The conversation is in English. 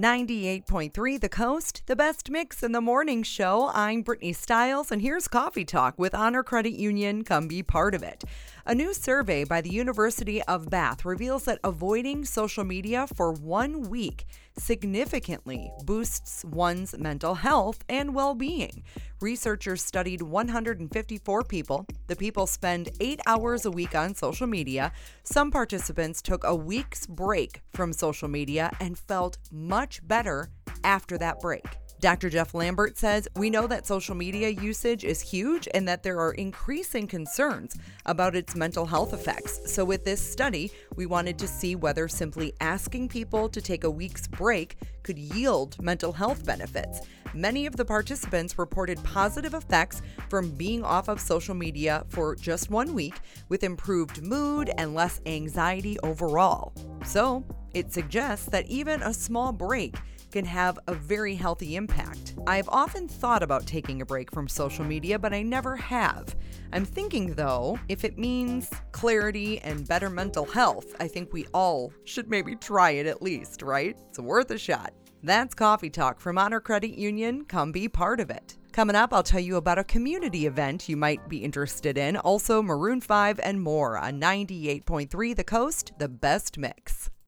98.3 The Coast, the best mix in the morning show. I'm Brittany Stiles, and here's Coffee Talk with Honor Credit Union. Come be part of it. A new survey by the University of Bath reveals that avoiding social media for 1 week significantly boosts one's mental health and well-being. Researchers studied 154 people. The people spend 8 hours a week on social media. Some participants took a week's break from social media and felt much better after that break. Dr. Jeff Lambert says, "We know that social media usage is huge and that there are increasing concerns about its mental health effects. So with this study, we wanted to see whether simply asking people to take a week's break could yield mental health benefits. Many of the participants reported positive effects from being off of social media for just 1 week, with improved mood and less anxiety overall. So it suggests that even a small break can have a very healthy impact. I've often thought about taking a break from social media, but I never have. I'm thinking, though, if it means clarity and better mental health, I think we all should maybe try it at least, right? It's worth a shot." That's Coffee Talk from Honor Credit Union. Come be part of it. Coming up, I'll tell you about a community event you might be interested in, also Maroon 5 and more on 98.3 The Coast, the best mix.